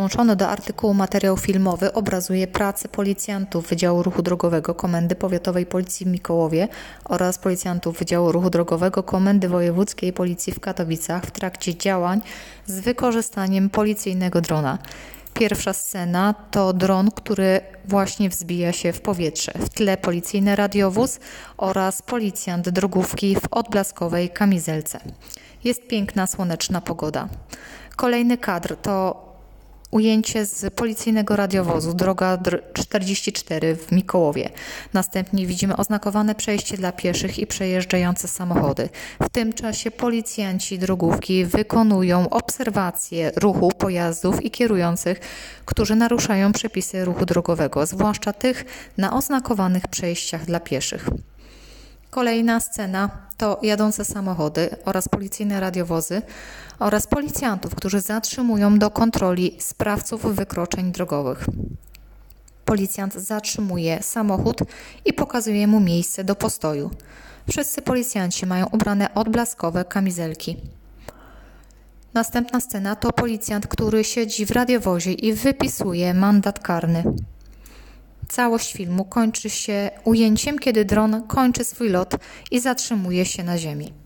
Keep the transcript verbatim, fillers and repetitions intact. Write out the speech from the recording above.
Dołączony do artykułu materiał filmowy obrazuje pracę policjantów Wydziału Ruchu Drogowego Komendy Powiatowej Policji w Mikołowie oraz policjantów Wydziału Ruchu Drogowego Komendy Wojewódzkiej Policji w Katowicach w trakcie działań z wykorzystaniem policyjnego drona. Pierwsza scena to dron, który właśnie wzbija się w powietrze. W tle policyjny radiowóz oraz policjant drogówki w odblaskowej kamizelce. Jest piękna, słoneczna pogoda. Kolejny kadr to ujęcie z policyjnego radiowozu, droga czterdzieści cztery w Mikołowie. Następnie widzimy oznakowane przejście dla pieszych i przejeżdżające samochody. W tym czasie policjanci drogówki wykonują obserwacje ruchu pojazdów i kierujących, którzy naruszają przepisy ruchu drogowego, zwłaszcza tych na oznakowanych przejściach dla pieszych. Kolejna scena to jadące samochody oraz policyjne radiowozy oraz policjantów, którzy zatrzymują do kontroli sprawców wykroczeń drogowych. Policjant zatrzymuje samochód i pokazuje mu miejsce do postoju. Wszyscy policjanci mają ubrane odblaskowe kamizelki. Następna scena to policjant, który siedzi w radiowozie i wypisuje mandat karny. Całość filmu kończy się ujęciem, kiedy dron kończy swój lot i zatrzymuje się na ziemi.